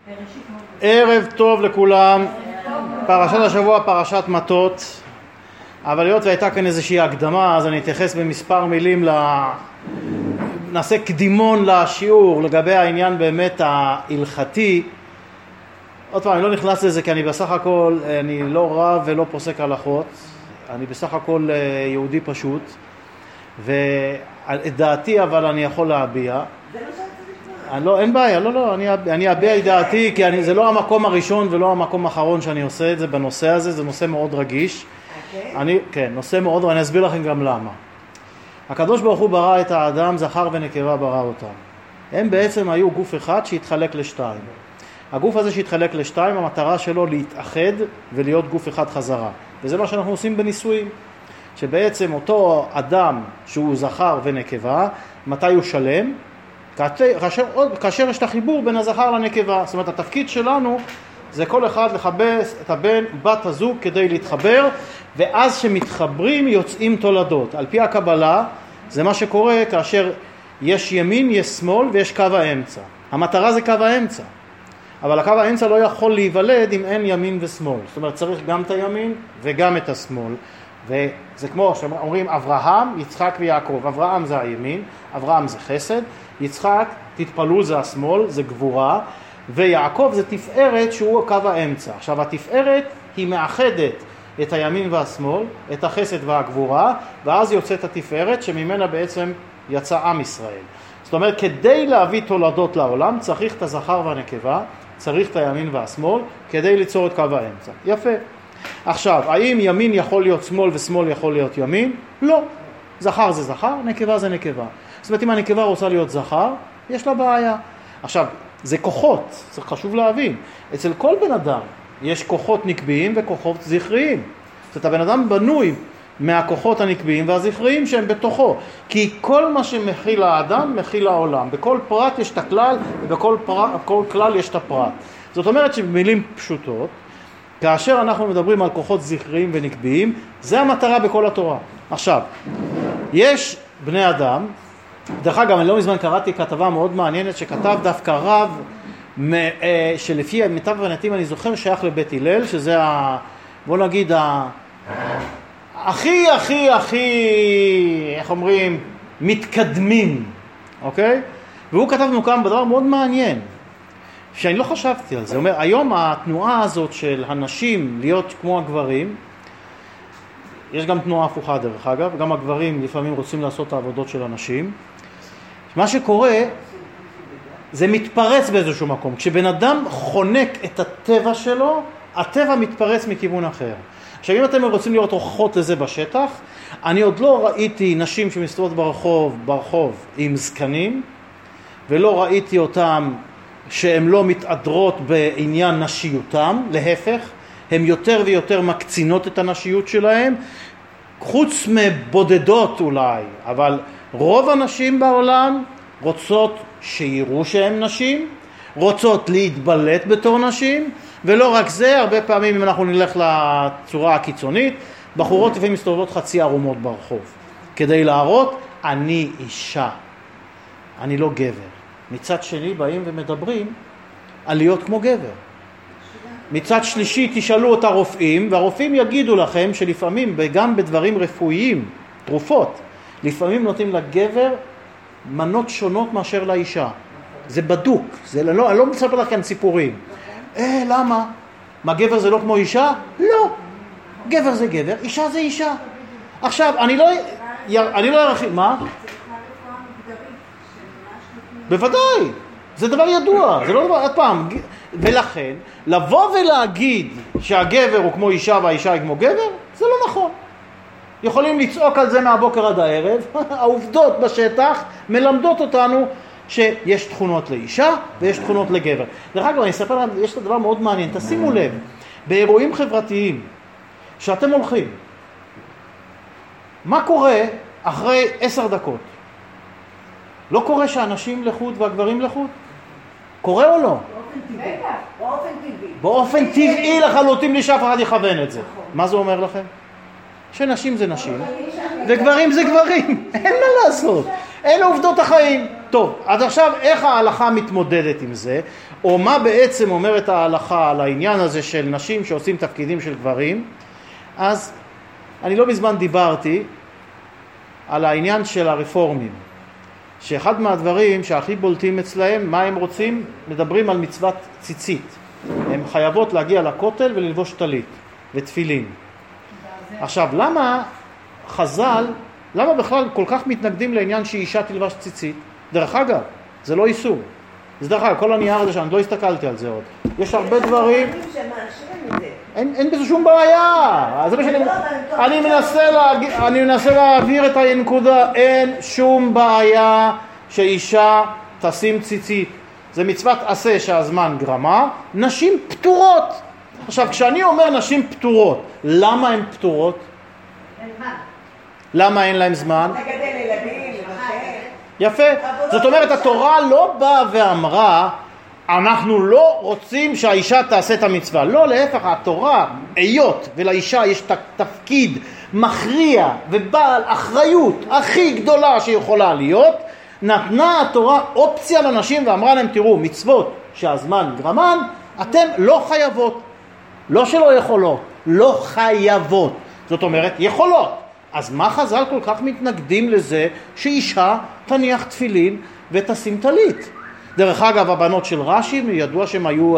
ערב טוב לכולם. פרשת השבוע פרשת מטות, אבל היות והייתה כאן איזושהי הקדמה, אז אני אתייחס במספר מילים נעשה קדימון לשיעור לגבי העניין באמת ההלכתי. עוד פעם, אני לא נכנס לזה כי אני בסך הכל, אני לא רב ולא פוסק הלכות, אני בסך הכל יהודי פשוט, ואת דעתי אבל אני יכול להביע. אין בעיה, אני אביע את דעתי, כי זה לא המקום הראשון ולא המקום האחרון שאני עושה את זה בנושא הזה, זה נושא מאוד רגיש. כן, נושא מאוד, ואני אסביר לכם גם למה. הקדוש ברוך הוא ברא את האדם, זכר ונקבה ברא אותם. הם בעצם היו גוף אחד שהתחלק לשתיים. הגוף הזה שהתחלק לשתיים, המטרה שלו להתאחד ולהיות גוף אחד חזרה. וזה מה שאנחנו עושים בניסויים. שבעצם אותו אדם שהוא זכר ונקבה, מתי הוא שלם? כאשר יש את החיבור בין הזכר לנקבה. זאת אומרת, התפקיד שלנו זה כל אחד לחבש את הבן, בת הזוג כדי להתחבר, ואז שמתחברים יוצאים תולדות. על פי הקבלה זה מה שקורה כאשר יש ימין, יש שמאל ויש קו האמצע. המטרה זה קו האמצע. אבל הקו האמצע לא יכול להיוולד אם אין ימין ושמאל. זאת אומרת, צריך גם את הימין וגם את השמאל. וזה כמו שאומרים אברהם, יצחק ויעקב. אברהם זה הימין, אברהם זה חסד, יצחק, תתפלו, זה השמאל, זה גבורה, ויעקב זה תפארת שהוא קו האמצע. עכשיו התפארת היא מאחדת את הימין והשמאל, את החסד והגבורה, ואז יוצאת התפארת שממנה בעצם יצא עם ישראל. זאת אומרת, כדי להביא תולדות לעולם צריך את הזכר והנקבה, צריך את הימין והשמאל כדי ליצור את קו האמצע. יפה. עכשיו, האם ימין יכול להיות שמאל ושמאל יכול להיות ימין? לא. זכר זה זכר, נקבה זה נקבה. זאת אומרת, אם הנקבה רוצה להיות זכר, יש לה בעיה. עכשיו, זה כוחות, זה חשוב להבין. אצל כל בן אדם יש כוחות נקביים וכוחות זכריים. זאת אומרת, הבן אדם בנוי מהכוחות הנקביים והזכריים שהם בתוכו. כי כל מה שמכיל האדם מכיל העולם. בכל פרט יש את הכלל ובכל כלל יש את הפרט. זאת אומרת שבמילים פשוטות, כאשר אנחנו מדברים על כוחות זכריים ונקביים, זה המטרה בכל התורה. עכשיו, יש בני אדם, דרך אגב, אני לא מזמן קראתי כתבה מאוד מעניינת שכתב דווקא רב, שלפי מיטב הבנתי אני זוכר שייך לבית הלל, שזה בוא נגיד הכי, איך אומרים, מתקדמים, אוקיי? והוא כתב לנו כאן בדבר מאוד מעניין, שאני לא חשבתי על זה. הוא אומר, היום התנועה הזאת של הנשים להיות כמו הגברים, יש גם תנועה הפוכה דרך אגב, גם הגברים לפעמים רוצים לעשות את העבודות של הנשים. מה שקורה, זה מתפרץ באיזשהו מקום. כשבן אדם חונק את הטבע שלו, הטבע מתפרץ מכיוון אחר. עכשיו, אם אתם רוצים לראות הוכחות לזה בשטח, אני עוד לא ראיתי נשים שמסתובבות ברחוב עם זקנים, ולא ראיתי אותם שהן לא מתעדרות בעניין נשיותם, להפך, הן יותר ויותר מקצינות את הנשיות שלהם, חוץ מבודדות אולי, אבל רוב הנשים בעולם רוצות שיראו שהן נשים, רוצות להתבלט בתור נשים, ולא רק זה, הרבה פעמים אם אנחנו נלך לצורה הקיצונית, בחורות לפעמים מסתובבות חצי ערומות ברחוב, כדי להראות, אני אישה, אני לא גבר. מצד שני באים ומדברים על להיות כמו גבר. מצד שלישי תשאלו את הרופאים, והרופאים יגידו לכם שלפעמים, וגם בדברים רפואיים, תרופות, לפעמים נותנים לגבר מנות שונות מאשר לאישה. זה בדוק, אני לא מספר לך כאן סיפורים. למה? מה, גבר זה לא כמו אישה? לא. גבר זה גבר, אישה זה אישה. עכשיו, אני לא ארחיב, מה? בוודאי, זה דבר ידוע, זה לא דבר, עוד פעם, ולכן, לבוא ולהגיד שהגבר הוא כמו אישה והאישה היא כמו גבר, זה לא נכון. יכולים לצעוק על זה מהבוקר עד הערב, העובדות בשטח מלמדות אותנו שיש תכונות לאישה ויש תכונות לגבר. דרך אגב, אני אספר לכם, יש את הדבר מאוד מעניין, תשימו לב, באירועים חברתיים שאתם הולכים, מה קורה אחרי 10 דקות? לא קורה שהאנשים לחוד והגברים לחוד? קורה או לא? באופן טבעי לחלוטין לי שאף אחד יכוון את זה. מה זה אומר לכם? שנשים זה נשים וגברים זה גברים. אין מה לעשות. אלה עובדות החיים. טוב, אז עכשיו איך ההלכה מתמודדת עם זה, או מה בעצם אומרת ההלכה על העניין הזה של נשים שעושים תפקידים של גברים? אז אני לא בזמן דיברתי על העניין של הרפורמים, שאחד מהדברים שהכי בולטים אצלהם, מה הם רוצים? מדברים על מצוות ציצית. הן חייבות להגיע לכותל וללבוש טלית ותפילין. עכשיו, למה חז"ל, למה בכלל כל כך מתנגדים לעניין שאישה תלבש ציצית? דרך אגב, זה לא איסור. זה דרך אגב, כל הנייר הזה שאני לא הסתכלתי על זה עוד. יש הרבה דברים... אין בזה שום בעיה. אני מנסה להעביר את הנקודה. אין שום בעיה שאישה תשים ציצית. זה מצוות עשה שהזמן גרמה. נשים פטורות. עכשיו, כשאני אומר נשים פטורות, למה הן פטורות? למה אין להם זמן? יפה. זאת אומרת, התורה לא באה ואמרה, אנחנו לא רוצים שהאישה תעשה את המצווה. לא, להפך, התורה, היות ולאישה יש תפקיד מכריע ובעל אחריות הכי גדולה שיכולה להיות, נתנה התורה אופציה לנשים ואמרה להם, תראו, מצוות שהזמן גרמן, אתם לא חייבות. לא שלא יכולות, לא חייבות. זאת אומרת, יכולות. אז מה חז"ל כל כך מתנגדים לזה שאישה תניח תפילין ותשים טלית? דרך אגב, הבנות של רש"י, ידוע שהם היו...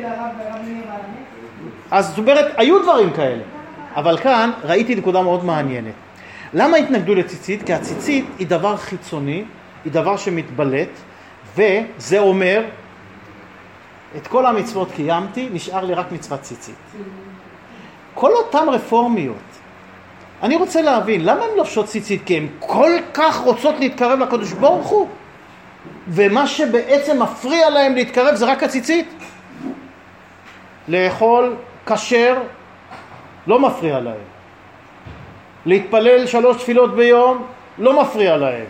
אז זאת אומרת, היו דברים כאלה. אבל כאן ראיתי נקודה מאוד מעניינת. למה התנגדו לציצית? כי הציצית היא דבר חיצוני, היא דבר שמתבלט, וזה אומר, את כל המצוות קיימתי, נשאר לי רק מצוות ציצית. כל אותם רפורמיות, אני רוצה להבין, למה הן לובשות ציצית? כי הן כל כך רוצות להתקרב לקדוש ברוך הוא, ומה שבעצם מפריע להם להתקרב זה רק הציצית. לאכול כשר לא מפריע להם. להתפלל 3 תפילות ביום לא מפריע להם.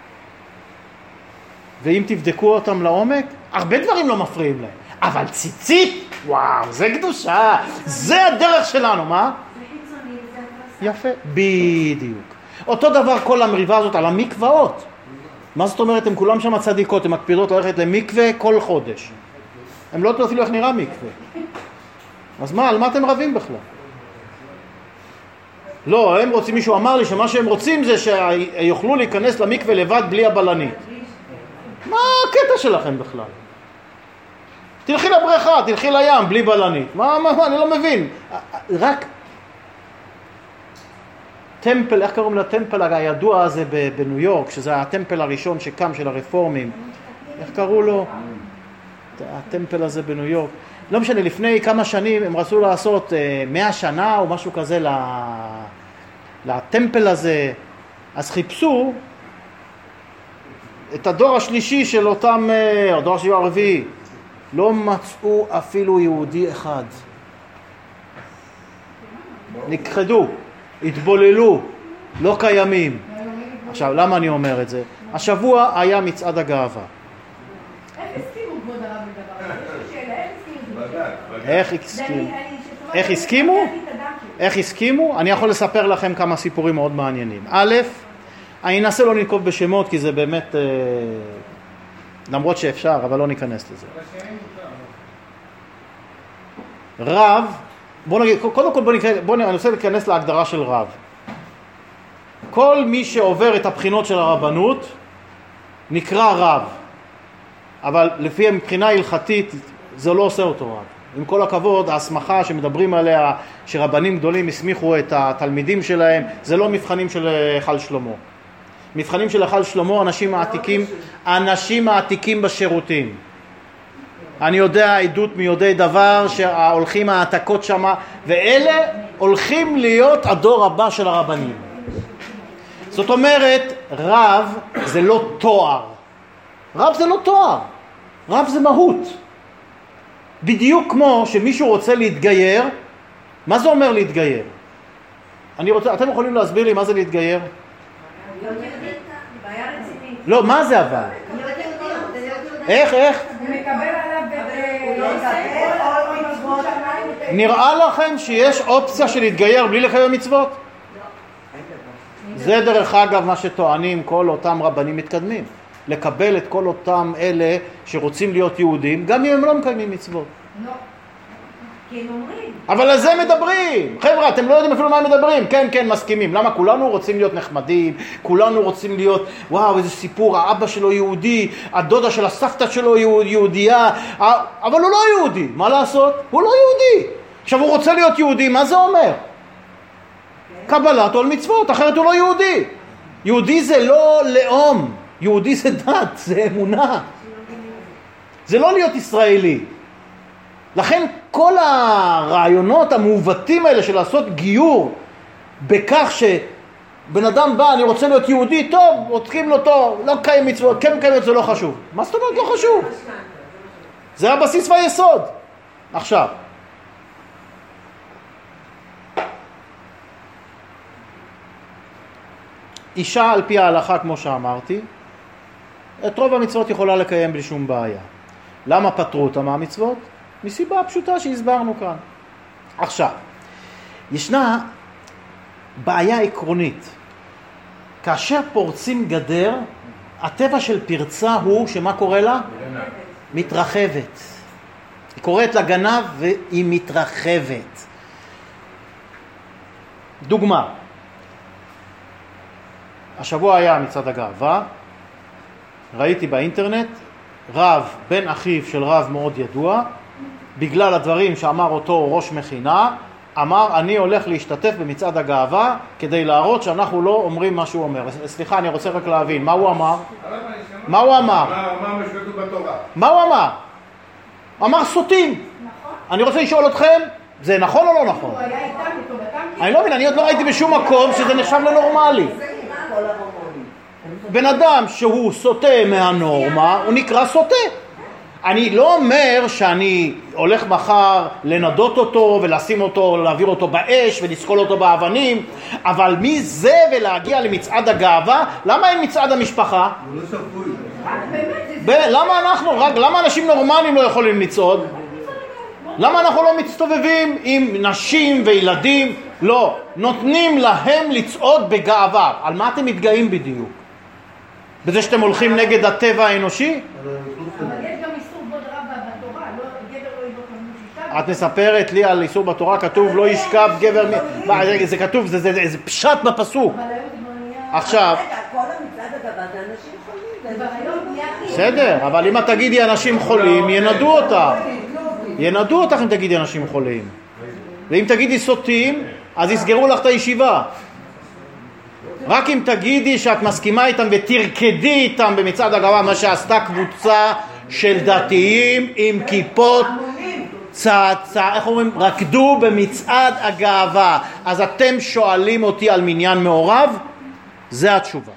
ואם תבדקו אותם לעומק, הרבה דברים לא מפריעים להם. אבל ציצית, וואו, זה קדושה, זה הדרך שלנו, מה? יפה, בדיוק. אותו דבר כל המריבה הזאת על המקוואות. מה זאת אומרת? הם כולם שם צדיקות, הם מקפידות ללכת למקווה כל חודש. הם לא יודעים אפילו איך נראה מקווה. אז מה, על מה אתם רבים בכלל? לא, הם רוצים, מישהו אמר לי שמה שהם רוצים זה שיוכלו להיכנס למקווה לבד בלי הבלנית. מה הקטע שלכם בכלל? תלכי לבריכה, תלכי לים בלי בלנית. מה, אני לא מבין. רק טמפל, איך קוראים לטמפל הידוע הזה בניו יורק, שזה הטמפל הראשון שקם של הרפורמים. איך קראו לו? הטמפל הזה בניו יורק. לא משנה, לפני כמה שנים הם רצו לעשות 100 שנה או משהו כזה לטמפל הזה. אז חיפשו את הדור השלישי של אותם, הדור השלישי הרביעי. לא מצאו אפילו יהודי אחד. נכחדו, התבוללו, לא קיימים. עכשיו, למה אני אומר את זה? השבוע היה מצעד הגאווה. איך הסכימו? איך הסכימו? איך הסכימו? אני יכול לספר לכם כמה סיפורים מאוד מעניינים. א', אני אנסה לא לנקוב בשמות כי זה באמת, למרות שאפשר, אבל לא ניכנס לזה. רב, בוא נגיד, קודם כל אני רוצה להיכנס להגדרה של רב. כל מי שעובר את הבחינות של הרבנות נקרא רב, אבל לפי מבחינה הלכתית זה לא עושה אותו רב. עם כל הכבוד, ההסמכה שמדברים עליה, שרבנים גדולים הסמיכו את התלמידים שלהם, זה לא מבחנים של היכל שלמה. מבחנים של היכל שלמה, אנשים מעתיקים בשירותים. אני יודע עדות מיודעי דבר שהולכים העתקות שמה, ואלה הולכים להיות הדור הבא של הרבנים. זאת אומרת, רב זה לא תואר. רב זה לא תואר. רב זה מהות. בדיוק כמו שמישהו רוצה להתגייר, מה זה אומר להתגייר? אתם יכולים להסביר לי מה זה להתגייר? לא, מה זה אבל? איך? נראה לכם שיש אופציה של להתגייר בלי לקיים מצוות? זה דרך אגב מה שטוענים כל אותם רבנים מתקדמים. לקבל את כל אותם אלה שרוצים להיות יהודים, גם אם הם לא מקיימים מצוות. לא. כי הם אומרים. אבל על זה מדברים. חבר'ה, אתם לא יודעים אפילו מה הם מדברים. כן, כן, מסכימים. למה? כולנו רוצים להיות נחמדים, כולנו רוצים להיות, וואו, איזה סיפור, האבא שלו יהודי, הדודה של הסבתא שלו יהודייה, אבל הוא לא יהודי. מה לעשות? הוא לא יהודי. עכשיו הוא רוצה להיות יהודי, מה זה אומר? קבלת עול מצוות, אחרת הוא לא יהודי. יהודי זה לא לאום, יהודי זה דת, זה אמונה. זה לא להיות ישראלי. לכן כל הרעיונות המעוותים האלה של לעשות גיור בכך שבן אדם בא, אני רוצה להיות יהודי, טוב, עותקים לו טוב, לא קיים מצוות, כן קיים מצוות, זה לא חשוב. מה זאת אומרת לא חשוב? זה הבסיס והיסוד. עכשיו, אישה על פי ההלכה, כמו שאמרתי, את רוב המצוות יכולה לקיים בלי שום בעיה. למה פטרו אותה מהמצוות? מסיבה פשוטה שהסברנו כאן. עכשיו, ישנה בעיה עקרונית. כאשר פורצים גדר, הטבע של פרצה הוא שמה קורה לה? מתרחבת. היא קוראת לגנב והיא מתרחבת. דוגמה. השבוע היה מצעד הגאווה, ראיתי באינטרנט, רב, בן אחיו של רב מאוד ידוע, בגלל הדברים שאמר אותו ראש מכינה, אמר אני הולך להשתתף במצעד הגאווה כדי להראות שאנחנו לא אומרים מה שהוא אומר. סליחה, אני רוצה רק להבין, מה הוא אמר? מה הוא אמר? מה הוא אמר? אמר סוטים. אני רוצה לשאול אתכם, זה נכון או לא נכון? אני לא מבין, אני עוד לא ראיתי בשום מקום שזה נחשב לנורמלי. בן אדם שהוא סוטה מהנורמה, הוא נקרא סוטה. אני לא אומר שאני הולך מחר לנדות אותו ולשים אותו, להעביר אותו באש ולסקול אותו באבנים, אבל מי זה ולהגיע למצעד הגאווה? למה אין מצעד המשפחה? הוא לא שפוי. למה אנשים נורמליים לא יכולים לצעוד? למה אנחנו לא מצטובבים עם נשים וילדים? לא, נותנים להם לצעוד בגאווה. על מה אתם מתגאים בדיוק? בזה שאתם הולכים נגד הטבע האנושי? אבל יש גם איסור כבוד רב בתורה, גבר לא יבוא כמו אישה. את מספרת לי על איסור בתורה, כתוב לא ישכב גבר, זה כתוב, זה פשט בפסוק. עכשיו, כל המצעד הגאווה זה אנשים חולים. בסדר, אבל אם את תגידי אנשים חולים, ינדו אותך. ינדו אותך אם תגידי אנשים חולים. ואם תגידי סוטים, אז יסגרו לך את הישיבה. רק אם תגידי שאת מסכימה איתם ותרקדי איתם במצעד הגאווה, מה שעשתה קבוצה של דתיים עם כיפות, איך אומרים? רקדו במצעד הגאווה. אז אתם שואלים אותי על מניין מעורב? זה התשובה.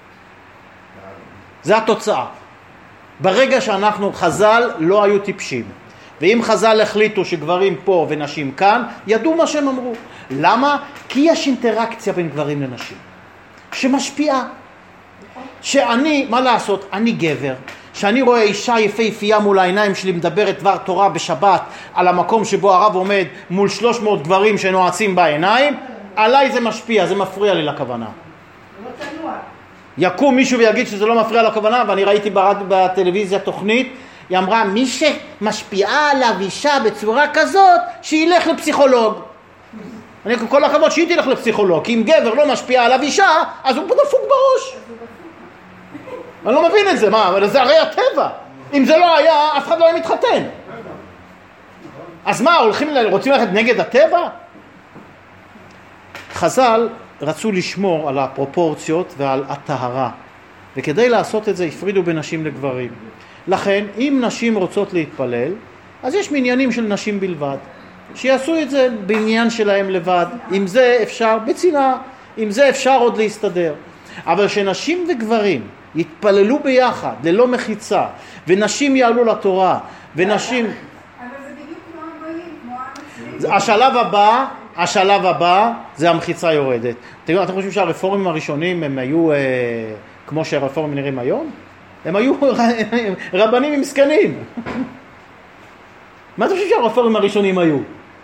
זה התוצאה. ברגע שאנחנו, חז"ל לא היו טיפשים. ואם חז"ל החליטו שגברים פה ונשים כאן, ידעו מה שהם אמרו. למה? כי יש אינטראקציה בין גברים לנשים. שמשפיעה. שאני, מה לעשות? אני גבר. שאני רואה אישה יפהפייה מול העיניים שלי מדברת דבר תורה בשבת על המקום שבו הרב עומד מול 300 גברים שנועצים בעיניים, עליי זה משפיע, זה מפריע לי לכוונה. יקום מישהו ויגיד שזה לא מפריע לכוונה, ואני ראיתי בטלוויזיה תוכנית, היא אמרה מי שמשפיעה עליו אישה בצורה כזאת שילך לפסיכולוג. אני כל הכבוד שהיא תלך לפסיכולוג, כי אם גבר לא משפיע עליו אישה, אז הוא דפוק בראש. אני לא מבין את זה, מה? אבל זה הרי הטבע. אם זה לא היה, אף אחד לא היה מתחתן. אז מה, רוצים ללכת נגד הטבע? חז"ל רצו לשמור על הפרופורציות ועל הטהרה, וכדי לעשות את זה הפרידו בין נשים לגברים. לכן, אם נשים רוצות להתפלל, אז יש מניינים של נשים בלבד. שיעשו את זה בעניין שלהם לבד. עם זה אפשר בצנעה, עם זה אפשר עוד להסתדר. אבל שנשים וגברים יתפללו ביחד, ללא מחיצה, ונשים יעלו לתורה, ונשים... אבל זה בדיוק כמו הגויים, כמו השלב הבא זה המחיצה יורדת. אתם חושבים שהרפורמים הראשונים הם היו כמו שהרפורמים נראים היום? הם היו רבנים עם סקנים. מה אתם חושבים שהרפורמים הראשונים היו?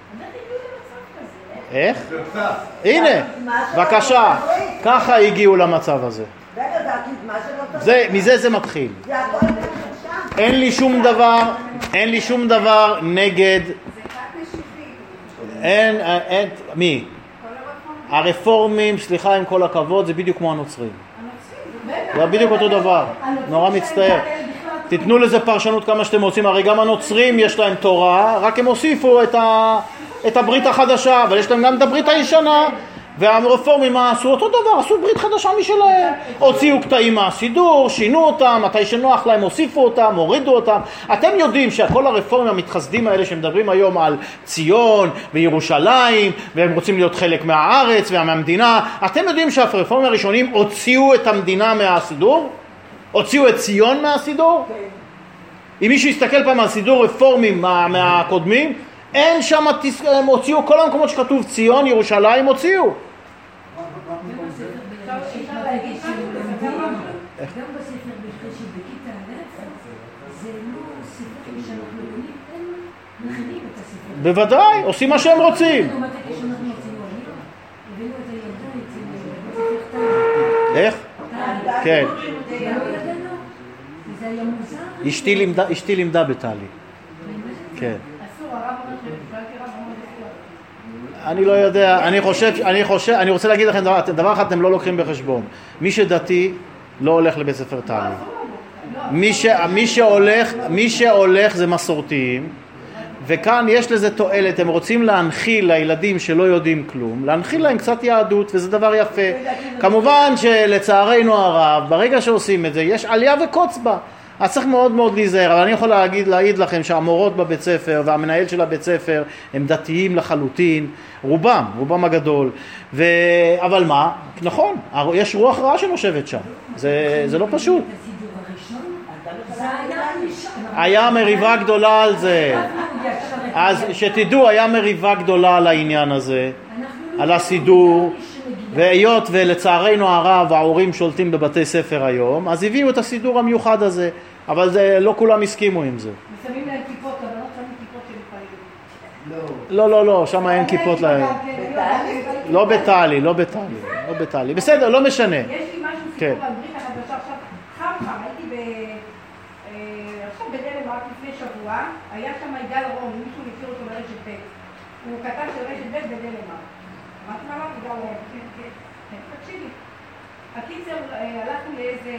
איך? הנה, בבקשה, ככה הגיעו למצב הזה. רגע, דעתית, מזה זה מתחיל. זה הכל שם. אין לי שום דבר נגד, זה קצת משיחי. אין, מי? הרפורמים, סליחה עם כל הכבוד, זה בדיוק כמו הנוצרים. זה בדיוק אותו דבר, נורא מצטער. תיתנו לזה פרשנות כמה שאתם רוצים, הרי גם הנוצרים יש להם תורה, רק הם הוסיפו את הברית החדשה, אבל יש להם גם את הברית הישנה, והרפורמים עשו אותו דבר, עשו ברית חדשה משלהם, הוציאו קטעים מהסידור, שינו אותם, מתי שנוח להם הוסיפו אותם, הורידו אותם. אתם יודעים שכל הרפורמים המתחסדים האלה שמדברים היום על ציון וירושלים, והם רוצים להיות חלק מהארץ ומהמדינה, אתם יודעים שהרפורמים הראשונים הוציאו את המדינה מהסידור? הוציאו את ציון מהסידור? אם מישהו יסתכל פעם על סידור רפורמים מהקודמים, אין שם, הם הוציאו כל המקומות שכתוב ציון, ירושלים, הוציאו. גם בספר בראשית בכיתה א', זה לא ספרים שאנחנו לומדים, הם מכינים את הספר. בוודאי, עושים מה שהם רוצים. הבאנו את הילדה אצל איך? כן. זה היה מוזר. אשתי לימדה בטלי. כן. אני לא יודע, אני רוצה להגיד לכם דבר אחד אתם לא לוקחים בחשבון. מי שדתי לא הולך לבית ספר טלי. מי שהולך זה מסורתיים, וכאן יש לזה תועלת, הם רוצים להנחיל לילדים שלא יודעים כלום, להנחיל להם קצת יהדות, וזה דבר יפה. כמובן שלצערנו הרב, ברגע שעושים את זה, יש עלייה וקוץ בה. אז צריך מאוד מאוד להיזהר, אבל אני יכול להעיד לכם שהמורות בבית ספר והמנהל של הבית ספר הם דתיים לחלוטין, רובם הגדול, אבל מה? נכון, יש רוח רעה שנושבת שם, זה לא פשוט. היה מריבה גדולה על זה, אז שתדעו, היה מריבה גדולה על העניין הזה, על הסידור, והיות ולצערנו הרב ההורים שולטים בבתי ספר היום, אז הביאו את הסידור המיוחד הזה, אבל לא כולם הסכימו עם זה. ושמים להם כיפות, אבל לא שמים כיפות של פלילים. לא, שם אין כיפות להם. לא בטלי. בסדר, לא משנה. יש לי משהו סיפור על ברית החדשה, עכשיו חם, הייתי עכשיו בדנמרק לפני שבוע, היה שם יגאל רון, מישהו מכיר אותו ברשת ב', הוא כתב של רשת ב' בדנמרק. אמרתי מה אמרתי? יגאל רון, כן, תקשיבי. הקיצר, הלכנו לאיזה,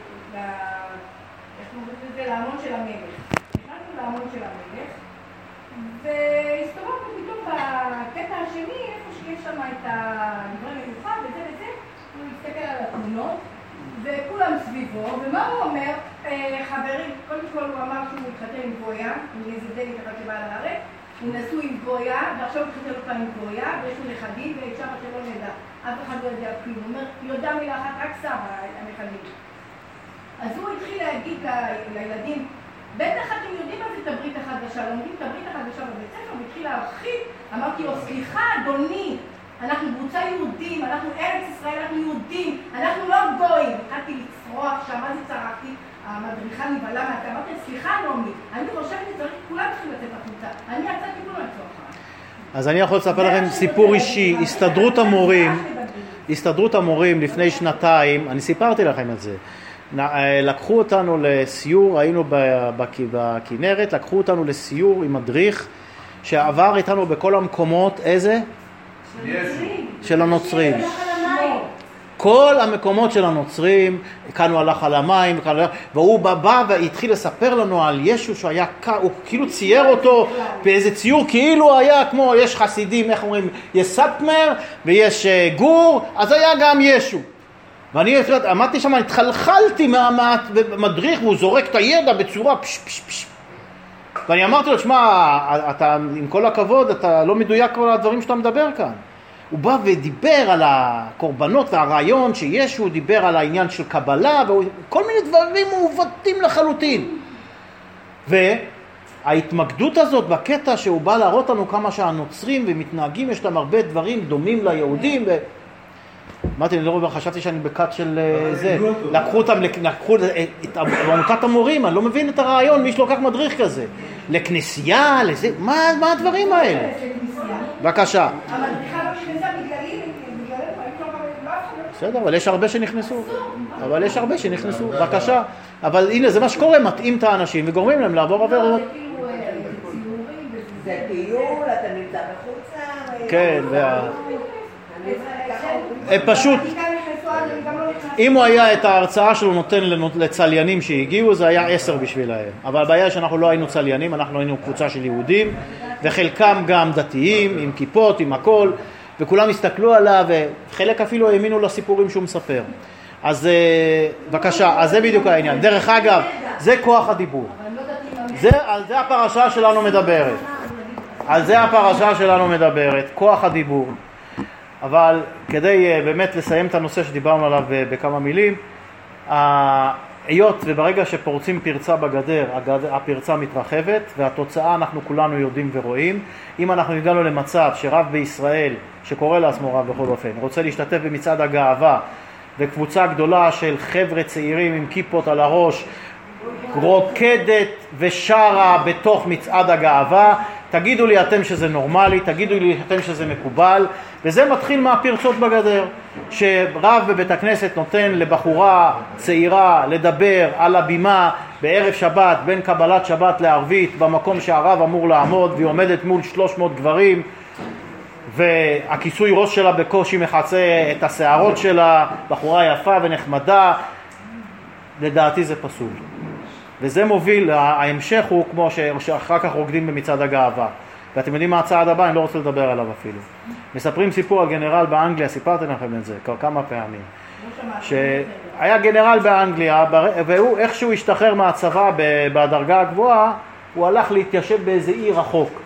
איך אומרים לזה, לאמון של המלך. נכנסנו לאמון של המלך, והסתובבנו פתאום בקטע השני, איפה שיש שם את הדברי מיוחד וזה, הוא הסתכל על התמונות, וכולם סביבו, ומה הוא אומר? חברים, קודם כל הוא אמר שהוא מתחתן עם גויה, עם איזה דלית אחת שבאה לארץ, הוא נשוי עם גויה, ועכשיו הוא מתחתן אותה עם גויה, ויש לו נכדים, ואפשר שלא נדע, אף אחד לא יודע כלום, הוא אומר, יודע מילה אחת, רק סבא, הנכדים. אז הוא התחיל להגיד לילדים, בטח אתם יודעים מה זה את הברית החדשה, לומדים את הברית החדשה בבית ספר, והתחיל להרחיב, אמרתי לו, סליחה אדוני, אנחנו קבוצה יהודים, אנחנו ארץ ישראל, אנחנו יהודים, אנחנו לא גויים. התחלתי לצרוח שם, מה זה צרחתי? המדריכה נבהלה מהתה, אמרתי, סליחה נעמי, אני חושבת שצריך, כולם צריכים לצאת החוצה, אני יצאתי כולם לצורך. אז אני יכול לספר לכם סיפור אישי, הסתדרות המורים לפני שנתיים, אני סיפרתי לכם את זה, לקחו אותנו לסיור, היינו בכנרת, לקחו אותנו לסיור עם מדריך שעבר איתנו בכל המקומות, איזה? של הנוצרים. כל המקומות של הנוצרים, כאן הוא הלך על המים, והוא בא והתחיל לספר לנו על ישו שהיה, הוא כאילו צייר אותו באיזה ציור, כאילו היה כמו, יש חסידים, איך אומרים, יש סטמר ויש גור, אז היה גם ישו. ואני עמדתי שם, התחלחלתי מהמדריך, והוא זורק את הידע בצורה פש. ואני אמרתי לו, שמע, אתה, עם כל הכבוד, אתה לא מדויק כל הדברים שאתה מדבר כאן. הוא בא ודיבר על הקורבנות והרעיון שישו, הוא דיבר על העניין של קבלה, וכל מיני דברים מעוותים לחלוטין. וההתמקדות הזאת בקטע שהוא בא להראות לנו כמה שהנוצרים ומתנהגים, יש להם הרבה דברים דומים ליהודים, אמרתי, אני לא רואה, חשבתי שאני בקט של זה, לקחו את עמותת המורים, אני לא מבין את הרעיון, מי שלוקח מדריך כזה, לכנסייה, לזה, מה הדברים האלה? בבקשה. המדריכה בכנסייה בגללים, בסדר, אבל יש הרבה שנכנסו. בבקשה. אבל הנה, זה מה שקורה, מתאים את האנשים וגורמים להם לעבור עבירות. זה טיול, אתה נמצא בחוצה. כן, פשוט, אם הוא היה את ההרצאה שלו נותן לצליינים שהגיעו, זה היה 10 בשבילהם. אבל הבעיה שאנחנו לא היינו צליינים, אנחנו היינו קבוצה של יהודים, וחלקם גם דתיים, עם כיפות, עם הכל, וכולם הסתכלו עליו, וחלק אפילו האמינו לסיפורים שהוא מספר. אז בבקשה, אז זה בדיוק העניין. דרך אגב, זה כוח הדיבור. על זה הפרשה שלנו מדברת. כוח הדיבור. אבל כדי באמת לסיים את הנושא שדיברנו עליו בכמה מילים, היות וברגע שפורצים פרצה בגדר, הפרצה מתרחבת, והתוצאה אנחנו כולנו יודעים ורואים. אם אנחנו הגענו למצב שרב בישראל, שקורא לעצמו רב בכל אופן, רוצה להשתתף במצעד הגאווה, וקבוצה גדולה של חבר'ה צעירים עם כיפות על הראש, רוקדת ושרה בתוך מצעד הגאווה, תגידו לי אתם שזה נורמלי, תגידו לי אתם שזה מקובל, וזה מתחיל מהפרצות בגדר, שרב בבית הכנסת נותן לבחורה צעירה לדבר על הבימה בערב שבת, בין קבלת שבת לערבית, במקום שהרב אמור לעמוד, והיא עומדת מול 300 גברים, והכיסוי ראש שלה בקושי מחצה את השערות שלה, בחורה יפה ונחמדה. לדעתי זה פסול. וזה מוביל, ההמשך הוא כמו שאחר כך רוקדים במצעד הגאווה. ואתם יודעים מה הצעד הבא? אני לא רוצה לדבר עליו אפילו. מספרים סיפור על גנרל באנגליה, סיפרתי לכם את זה כמה פעמים. שהיה גנרל באנגליה, והוא איכשהו השתחרר מהצבא בדרגה הגבוהה, הוא הלך להתיישב באיזה עיר רחוק.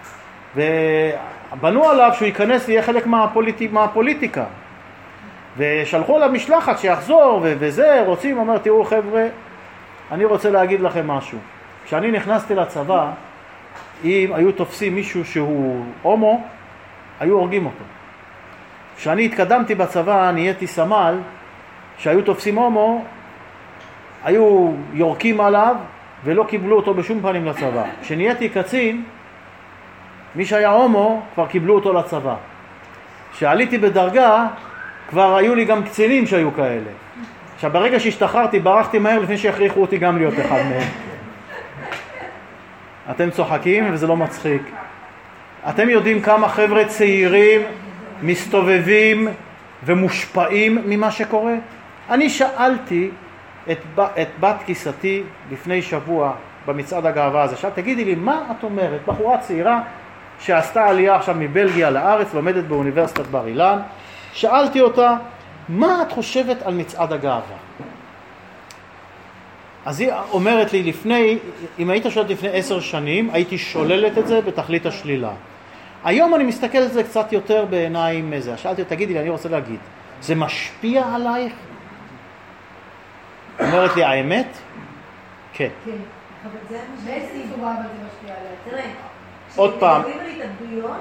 ובנו עליו שהוא ייכנס, יהיה חלק מהפוליטיקה. ושלחו עליו משלחת שיחזור, וזה, רוצים, אומר, תראו חבר'ה, אני רוצה להגיד לכם משהו. כשאני נכנסתי לצבא, אם היו תופסים מישהו שהוא הומו, היו הורגים אותו. כשאני התקדמתי בצבא, נהייתי סמל, שהיו תופסים הומו, היו יורקים עליו, ולא קיבלו אותו בשום פנים לצבא. כשנהייתי קצין, מי שהיה הומו, כבר קיבלו אותו לצבא. כשעליתי בדרגה, כבר היו לי גם קצינים שהיו כאלה. עכשיו, ברגע שהשתחררתי, ברחתי מהר לפני שהכריחו אותי גם להיות אחד מהם. אתם צוחקים וזה לא מצחיק. אתם יודעים כמה חבר'ה צעירים מסתובבים ומושפעים ממה שקורה? אני שאלתי את בת כיסתי לפני שבוע במצעד הגאווה הזה. עכשיו, תגידי לי, מה את אומרת? בחורה צעירה שעשתה עלייה עכשיו מבלגיה לארץ, לומדת באוניברסיטת בר אילן. שאלתי אותה, מה את חושבת על מצעד הגאווה? אז היא אומרת לי, אם היית שואלת לפני 10 שנים, הייתי שוללת את זה בתכלית השלילה. היום אני מסתכל על זה קצת יותר בעיניים מזה. שאלתי, תגידי לי, אני רוצה להגיד, זה משפיע עלייך? אומרת לי, האמת? כן. כן, אבל זה באיזה צורה אבל זה משפיע עליה? תראה, עוד פעם. כשמדברים על התאבדויות,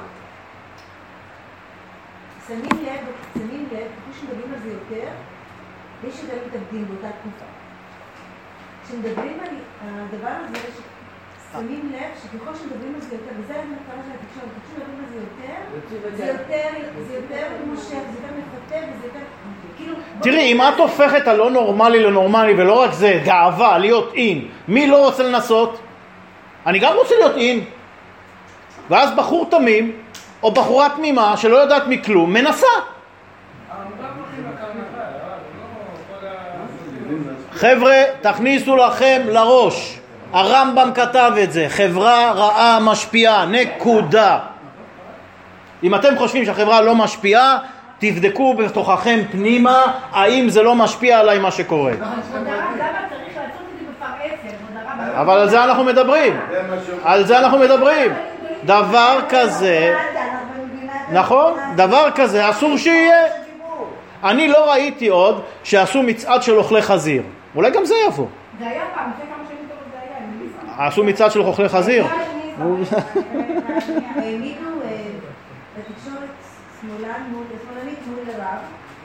שמים לב, כפי שמדברים על זה יותר, יש שגם מתאבדים באותה תקופה. כשמדברים על הדבר הזה, שמים לב שככל שמדברים על זה יותר, וזה המטרה של התקשורת, ככל שמדברים על זה יותר, זה יותר מושך, זה יותר מפתה, וזה יותר, כאילו... תראי, אם את הופכת הלא נורמלי לנורמלי, ולא רק זה, גאווה, להיות אין, מי לא רוצה לנסות? אני גם רוצה להיות אין. ואז בחור תמים, או בחורה תמימה, שלא יודעת מכלום, מנסה. חבר'ה, תכניסו לכם לראש. הרמב"ם כתב את זה, חברה רעה משפיעה, נקודה. אם אתם חושבים שהחברה לא משפיעה, תבדקו בתוככם פנימה, האם זה לא משפיע עליי מה שקורה. למה צריך לעשות את זה בפר 10? אבל על זה אנחנו מדברים. דבר כזה, נכון? דבר כזה אסור שיהיה. אני לא ראיתי עוד שעשו מצעד של אוכלי חזיר. אולי גם זה יבוא. זה היה פעם, לפני כמה שנים טוב זה היה. עשו מצעד של אוכלי חזיר. העמידו בתקשורת שמאלנית מול הרב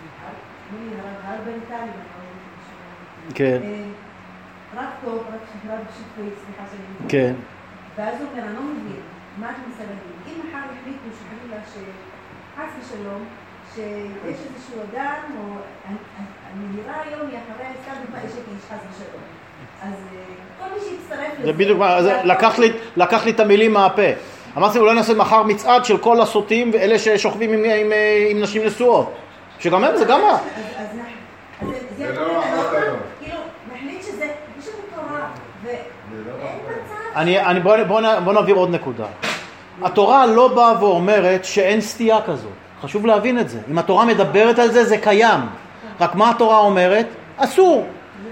בן טלי. כן. רב טוב, רב שפוי, סליחה שאני מבין. כן. ואז הוא אומר, אני לא מבין, מה אתה מנסה להגיד? אם מחר החליטו שחלילה שחס ושלום, שיש איזשהו אדם, או הנהירה היום היא אחרי סתם דוגמה אשת איש חס ושלום. אז כל מי שיצטרף לזה... זה בדיוק, לקח לי את המילים מהפה. אמרתי, אולי נעשה מחר מצעד של כל הסוטים ואלה ששוכבים עם נשים נשואות. שגם הם, זה גם מה. זה לא רק היום. כאילו, נחליט שזה, יש לנו תורה, ואין מצב... בוא נעביר עוד נקודה. התורה לא באה ואומרת שאין סתייה כזאת. חשוב להבין את זה. אם התורה מדברת על זה, זה קיים. רק מה התורה אומרת? אסור.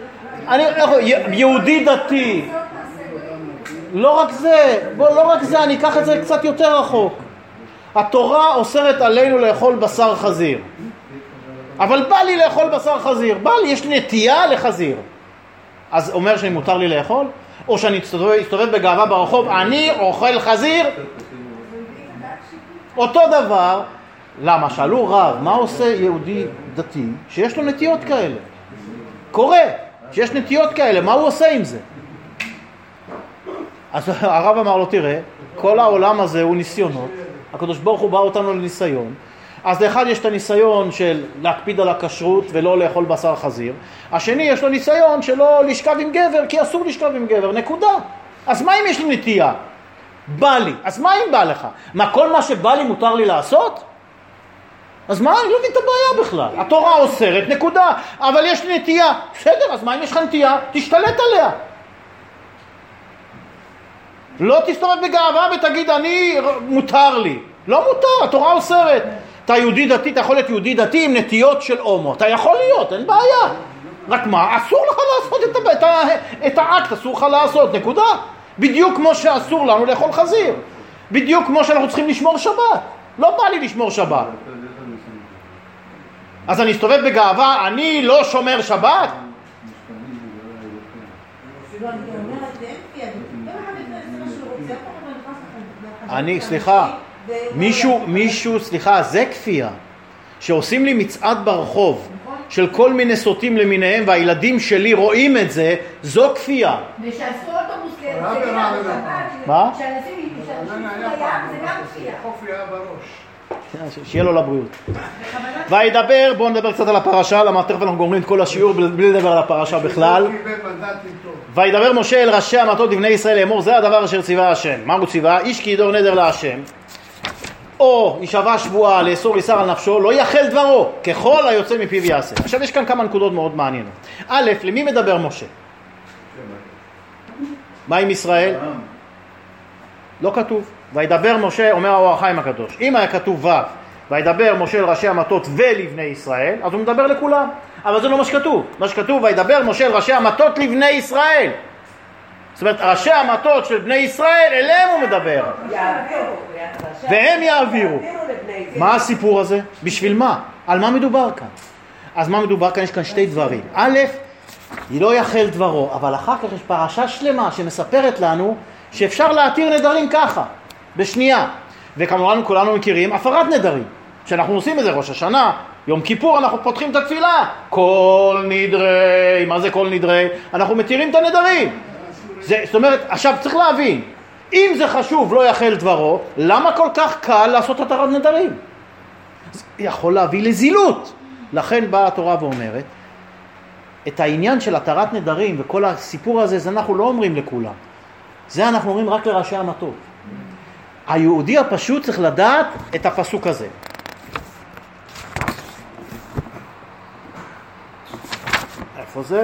יהודי דתי. לא רק זה, אני אקח את זה קצת יותר רחוק. התורה אוסרת עלינו לאכול בשר חזיר. אבל בא לי לאכול בשר חזיר. יש לי נטייה לחזיר. אז אומר שאני מותר לי לאכול? או שאני אסתובב בגאווה ברחוב, אני אוכל חזיר? אותו דבר. למה? שאלו רב, מה עושה יהודי דתי שיש לו נטיות כאלה? קורה שיש נטיות כאלה, מה הוא עושה עם זה? אז הרב אמר לו, תראה, כל העולם הזה הוא ניסיונות, הקדוש ברוך הוא בא אותנו לניסיון, אז לאחד יש את הניסיון של להקפיד על הכשרות ולא לאכול בשר חזיר, השני יש לו ניסיון שלא לשכב עם גבר, כי אסור לשכב עם גבר, נקודה. אז מה אם יש לי נטייה? בא לי. אז מה אם בא לך? מה, כל מה שבא לי מותר לי לעשות? אז מה? אני לא מבין את הבעיה בכלל. התורה אוסרת, נקודה. אבל יש לי נטייה. בסדר, אז מה אם יש לך נטייה? תשתלט עליה. לא תסתובב בגאווה ותגיד, מותר לי. לא מותר, התורה אוסרת. אתה יהודי דתי, אתה יכול להיות יהודי דתי עם נטיות של הומו. אתה יכול להיות, אין בעיה. רק מה? אסור לך לעשות את האקט, אסור לך לעשות, נקודה. בדיוק כמו שאסור לנו לאכול חזיר. בדיוק כמו שאנחנו צריכים לשמור שבת. לא בא לי לשמור שבת. אז אני אסתובב בגאווה, אני לא שומר שבת? סליחה, מישהו, זה כפייה. שעושים לי מצעד ברחוב של כל מיני סוטים למיניהם והילדים שלי רואים את זה, זו כפייה. ושעשו אוטובוס מה? שאנשים זה גם כפייה. חופיה בראש. שיהיה לו לבריאות. וידבר, בואו נדבר קצת על הפרשה, למה תכף אנחנו גומרים את כל השיעור בלי לדבר על הפרשה בכלל. וידבר משה אל ראשי המטות לבני ישראל לאמור, זה הדבר אשר ציווה השם. מה הוא ציווה? איש כי ידור נדר להשם, או ישבע שבועה לאסור איסר על נפשו, לא יחל דברו, ככל היוצא מפיו יעשה. עכשיו יש כאן כמה נקודות מאוד מעניינות. א', למי מדבר משה? מה עם ישראל? לא כתוב. וידבר משה, אומר האור החיים הקדוש. אם היה כתוב ו', וידבר משה אל ראשי המטות ולבני ישראל, אז הוא מדבר לכולם. אבל זה לא מה שכתוב. מה שכתוב, וידבר משה אל ראשי המטות לבני ישראל. זאת אומרת, ראשי המטות של בני ישראל, אליהם הוא מדבר. והם יעבירו. מה הסיפור הזה? בשביל מה? על מה מדובר כאן? אז מה מדובר כאן? יש כאן שתי דברים. א', היא לא יחל דברו, אבל אחר כך יש פרשה שלמה שמספרת לנו שאפשר להתיר נדרים ככה, בשנייה. וכמובן כולנו מכירים הפרת נדרים. כשאנחנו עושים את זה ראש השנה, יום כיפור, אנחנו פותחים את התפילה. כל נדרי, מה זה כל נדרי? אנחנו מתירים את הנדרים. זאת אומרת, עכשיו צריך להבין, אם זה חשוב לא יחל דברו, למה כל כך קל לעשות התרת נדרים? זה יכול להביא לזילות. לכן באה התורה ואומרת, את העניין של התרת נדרים וכל הסיפור הזה, זה אנחנו לא אומרים לכולם. זה אנחנו אומרים רק לראשי המטות. היהודי הפשוט צריך לדעת את הפסוק הזה. איפה זה?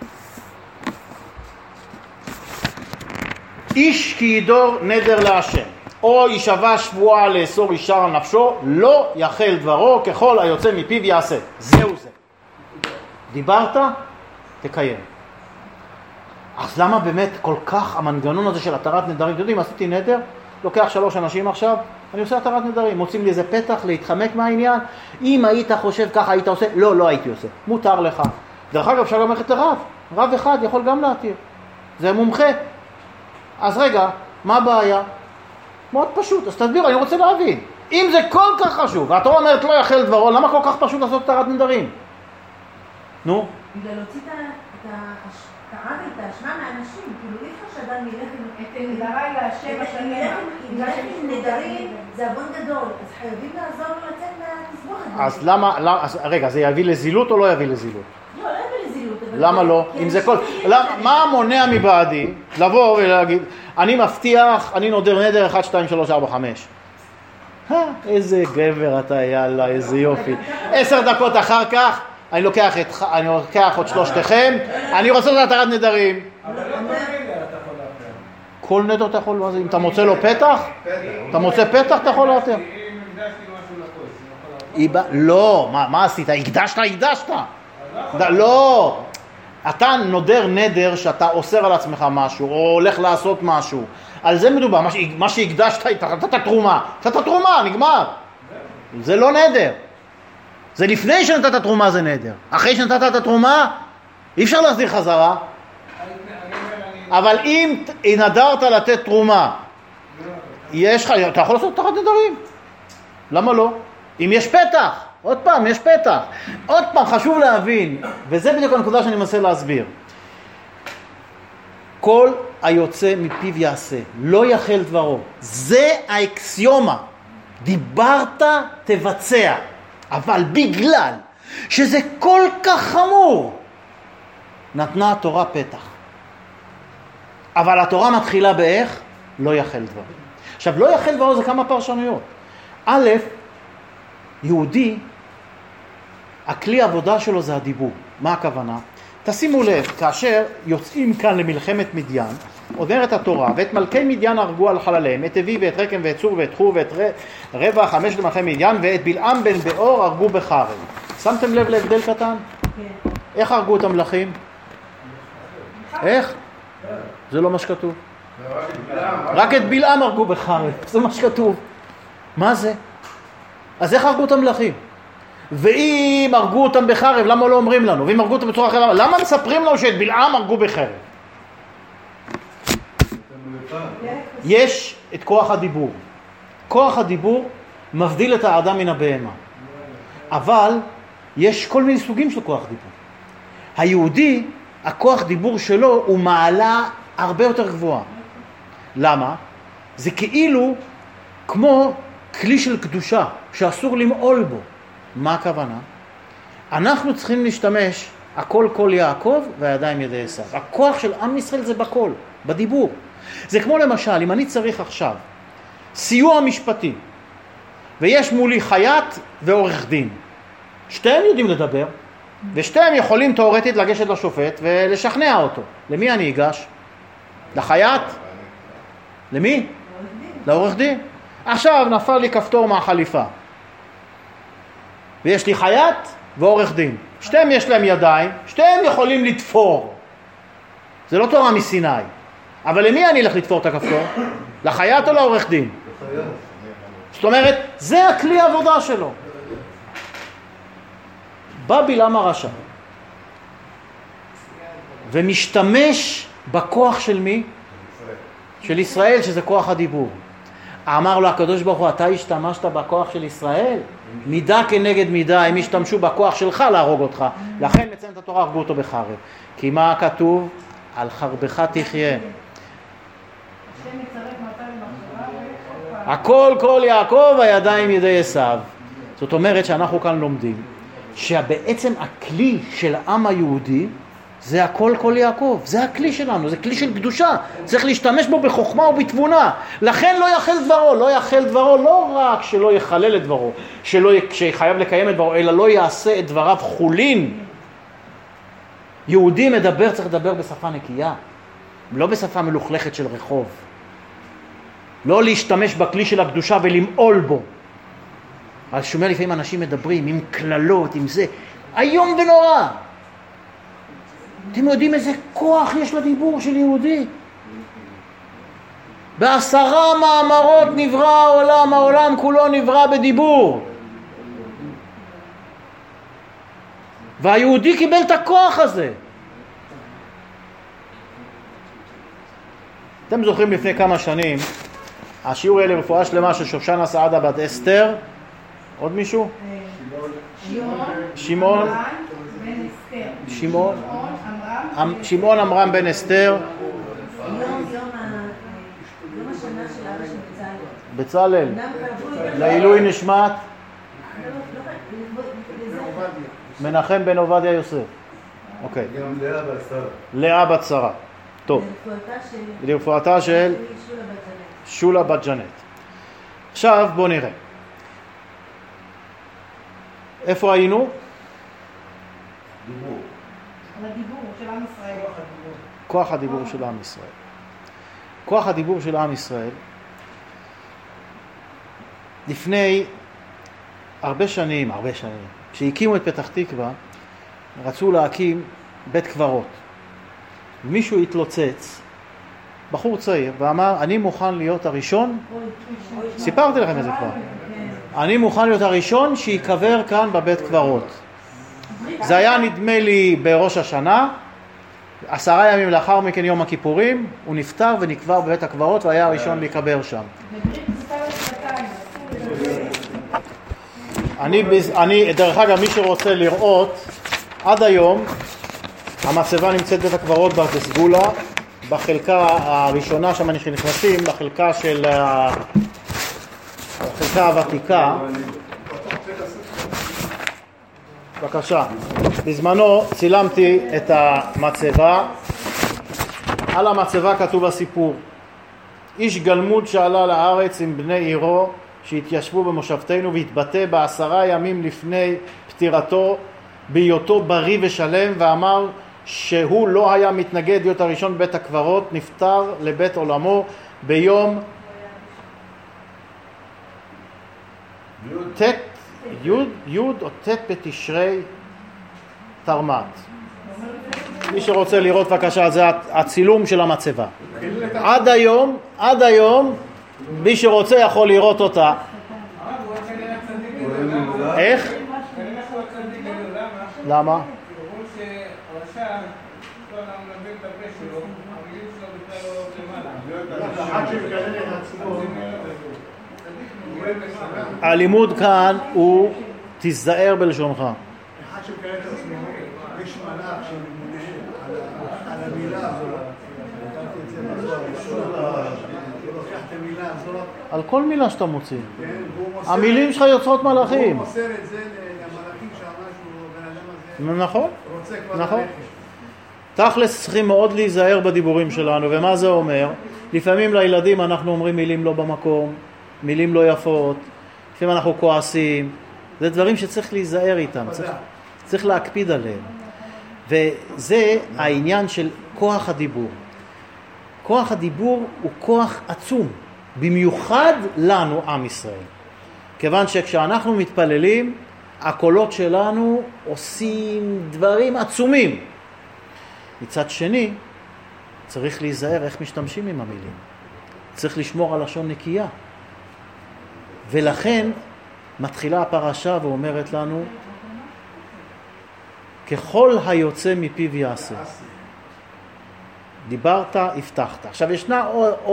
איש כי ידור נדר להשם, או ישבע שבועה לאסור אישר על נפשו, לא יחל דברו, ככל היוצא מפיו יעשה. זהו זה. דיברת? תקיים. אז למה באמת כל כך המנגנון הזה של התרת נדרים? אתם יודעים, עשיתי נדר, לוקח 3 אנשים עכשיו, אני עושה התרת נדרים, מוצאים לי איזה פתח להתחמק מהעניין. אם היית חושב ככה, היית עושה? לא, לא הייתי עושה. מותר לך. דרך אגב, אפשר גם ללכת לרב. רב אחד יכול גם להתיר. זה מומחה. אז רגע, מה הבעיה? מאוד פשוט. אז תסביר, אני רוצה להבין. אם זה כל כך חשוב, והתורה אומרת לא יחל דברו, למה כל כך פשוט לעשות התרת נדרים? נו? בגלל להוציא העוול, את האשמה מהאנשים, כאילו אי אפשר שאדם ילך עם... את נדרי להשם השם. ילך עם נדרים, זה עוון גדול, אז חייבים לעזור לו לצאת מהתסבוכת. אז למה, רגע, זה יביא לזילות או לא יביא לזילות? לא יביא לזילות. למה לא? אם זה כל... מה מונע מבעדי לבוא ולהגיד, אני מבטיח, אני נודר נדר 1, 2, 3, 4, 5. איזה גבר אתה, יאללה, איזה יופי. 10 דקות אחר כך, אני לוקח עוד שלושתכם, אני רוצה לעשות התרת נדרים. אבל לא כל נדר אתה יכול להפר. כל נדר אתה יכול, מה זה? אם אתה מוצא לו פתח? אתה מוצא פתח, אתה יכול להפר. אם הקדשתי משהו לכוס, אני יכול להפר? לא, מה עשית? הקדשת. לא, אתה נודר נדר שאתה אוסר על עצמך משהו, או הולך לעשות משהו. על זה מדובר, מה שהקדשת, נתת תרומה, נגמר. זה לא נדר. זה לפני שנתת תרומה זה נדר. אחרי שנתת את התרומה, אי אפשר להחזיר חזרה. אבל אם נדרת לתת תרומה, אתה יכול לעשות תחת נדרים. למה לא? אם יש פתח, עוד פעם, יש פתח. עוד פעם, חשוב להבין, וזה בדיוק הנקודה שאני מנסה להסביר. כל היוצא מפיו יעשה, לא יחל דברו. זה האקסיומה. דיברת, תבצע. אבל בגלל שזה כל כך חמור, נתנה התורה פתח. אבל התורה מתחילה באיך? לא יחל דברו. עכשיו, לא יחל דברו זה כמה פרשנויות. א', יהודי, הכלי העבודה שלו זה הדיבור. מה הכוונה? תשימו לב, כאשר יוצאים כאן למלחמת מדיין, אומרת התורה, ואת מלכי מדיין הרגו על חלליהם, את אבי ואת רקם ואת צור ואת חור ואת רבע 5 למלכי מדיין, ואת בלעם בן באור הרגו בחרב. שמתם לב להבדל קטן? כן. איך הרגו את המלכים? איך? זה לא מה שכתוב. רק את בלעם הרגו בחרב, זה מה שכתוב. מה זה? אז איך הרגו את המלכים? ואם הרגו אותם בחרב, למה לא אומרים לנו? ואם הרגו אותם בצורה אחרת, למה מספרים לנו שאת בלעם הרגו בחרב? יש את כוח הדיבור. כוח הדיבור מבדיל את האדם מן הבהמה. אבל יש כל מיני סוגים של כוח דיבור. היהודי, הכוח דיבור שלו הוא מעלה הרבה יותר גבוהה. למה? זה כאילו כמו כלי של קדושה שאסור למעול בו. מה הכוונה? אנחנו צריכים להשתמש, הכל קול יעקב והידיים ידי עשיו. הכוח של עם ישראל זה בקול, בדיבור. זה כמו למשל, אם אני צריך עכשיו סיוע משפטי, ויש מולי חייט ועורך דין. שתיהם יודעים לדבר, ושתיהם יכולים תיאורטית לגשת לשופט ולשכנע אותו. למי אני אגש? לחייט? למי? לעורך דין. עכשיו נפל לי כפתור מהחליפה. ויש לי חייט ועורך דין. שתיהם יש להם ידיים, שתיהם יכולים לתפור. זה לא תורה מסיני. אבל למי אני אלך לתפור את הכפתור? לחייט או לעורך דין? זאת אומרת, זה הכלי העבודה שלו. בא בלעם הרשע ומשתמש בכוח של מי? של ישראל, שזה כוח הדיבור. אמר לו הקדוש ברוך הוא, אתה השתמשת בכוח של ישראל? מידה כנגד מידה, הם השתמשו בכוח שלך להרוג אותך. לכן מציינת התורה, הרגו אותו בחרב. כי מה כתוב? על חרבך תחיה. הכל קול יעקב, הידיים ידי עשיו. זאת אומרת שאנחנו כאן לומדים שבעצם הכלי של העם היהודי זה הכל קול יעקב, זה הכלי שלנו, זה כלי של קדושה, צריך להשתמש בו בחוכמה ובתבונה. לכן לא יחל דברו, לא יחל דברו, לא רק שלא יחלל את דברו, שחייב לקיים את דברו, אלא לא יעשה את דבריו חולין. יהודי מדבר, צריך לדבר בשפה נקייה, לא בשפה מלוכלכת של רחוב. לא להשתמש בכלי של הקדושה ולמעול בו. אז שומע לפעמים אנשים מדברים עם כללות, עם זה, היום ונורא. אתם יודעים איזה כוח יש לדיבור של יהודי? 10 מאמרות נברא העולם, העולם כולו נברא בדיבור. והיהודי קיבל את הכוח הזה. אתם זוכרים לפני כמה שנים, השיעור היה לרפואה שלמה של שושנה סעדה בת אסתר. עוד מישהו? שמעון. שמעון. שמעון עמרם בן אסתר, יום השנה של אבא של בצלאל, לעילוי נשמת מנחם בן עובדיה יוסף. אוקיי. גם לאה בת שרה. לאה בת שרה. טוב. לרפואתה של שולה בת ג'נט. עכשיו בוא נראה. איפה היינו? דיבור. הדיבור של עם ישראל. כוח הדיבור של עם ישראל. כוח הדיבור של עם ישראל. לפני הרבה שנים, כשהקימו את פתח תקווה, רצו להקים בית קברות. מישהו התלוצץ, בחור צעיר, ואמר, אני מוכן להיות הראשון, סיפרתי לכם את זה כבר, אני מוכן להיות הראשון שיקבר כאן בבית קברות. זה היה נדמה לי בראש השנה, 10 ימים לאחר מכן יום הכיפורים, הוא נפטר ונקבר בבית הקברות והיה הראשון להיקבר שם. אני דרך אגב, מי שרוצה לראות, עד היום המצבה נמצאת בית הקברות בסגולה, בחלקה הראשונה שם נכנסים, בחלקה של החלקה הוותיקה. בבקשה. בזמנו צילמתי את המצבה, על המצבה כתוב הסיפור: איש גלמוד שעלה לארץ עם בני עירו שהתיישבו במושבתנו, והתבטא ב10 ימים לפני פטירתו בהיותו בריא ושלם, ואמר שהוא לא היה מתנגד להיות הראשון בבית הקברות. נפטר לבית עולמו ביום י' או ט' בתשרי תרמ"ט. מי שרוצה לראות בבקשה, זה הצילום של המצבה. עד היום מי שרוצה יכול לראות אותה. איך? למה? הלימוד כאן הוא תזדהר בלשונך. אחד שמקרא את עצמו, יש מלאך שממונה על המילה הזאת. על כל מילה שאתה מוציא. המילים שלך יוצרות מלאכים. הוא מוסר את זה למלאכים שהמשהו בן אדם הזה נכון. רוצה כבר נכון. ללכת. תכלס צריכים מאוד להיזהר בדיבורים שלנו. ומה זה אומר? לפעמים לילדים אנחנו אומרים מילים לא במקום, מילים לא יפות, לפעמים אנחנו כועסים. זה דברים שצריך להיזהר איתם, צריך להקפיד עליהם. וזה העניין של כוח הדיבור. כוח הדיבור הוא כוח עצום, במיוחד לנו, עם ישראל. כיוון שכשאנחנו מתפללים, הקולות שלנו עושים דברים עצומים. מצד שני, צריך להיזהר איך משתמשים עם המילים. צריך לשמור על לשון נקייה. ולכן מתחילה הפרשה ואומרת לנו, ככל היוצא מפיו יעשה. דיברת, הבטחת. עכשיו ישנה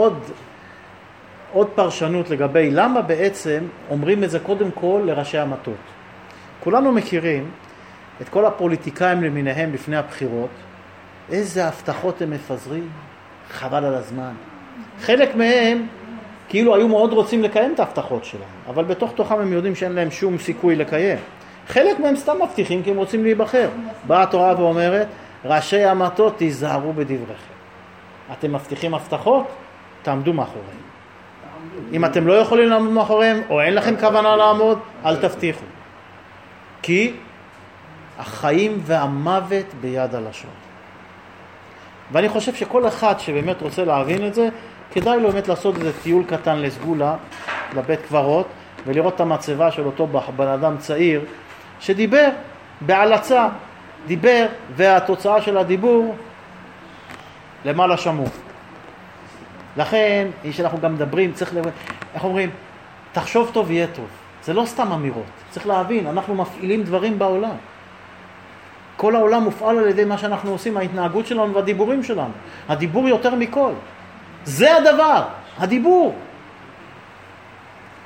עוד פרשנות לגבי למה בעצם אומרים את זה קודם כל לראשי המטות. כולנו מכירים את כל הפוליטיקאים למיניהם לפני הבחירות, איזה הבטחות הם מפזרים, חבל על הזמן. חלק מהם כאילו היו מאוד רוצים לקיים את ההבטחות שלהם, אבל בתוך תוכם הם יודעים שאין להם שום סיכוי לקיים. חלק מהם סתם מבטיחים כי הם רוצים להיבחר. באה התורה ואומרת, ראשי המטות תיזהרו בדבריכם. אתם מבטיחים הבטחות, תעמדו מאחוריהם. אם אתם לא יכולים לעמוד מאחוריהם, או אין לכם כוונה לעמוד, אל תבטיחו. כי החיים והמוות ביד הלשון. ואני חושב שכל אחד שבאמת רוצה להבין את זה, כדאי לו באמת לעשות איזה טיול קטן לסגולה, לבית קברות, ולראות את המצבה של אותו בן אדם צעיר, שדיבר בהלצה, דיבר, והתוצאה של הדיבור למעלה שמעו. לכן, שאנחנו גם מדברים, צריך לראות, איך אומרים, תחשוב טוב יהיה טוב. זה לא סתם אמירות. צריך להבין, אנחנו מפעילים דברים בעולם. כל העולם מופעל על ידי מה שאנחנו עושים, ההתנהגות שלנו והדיבורים שלנו. הדיבור יותר מכל. זה הדבר, הדיבור.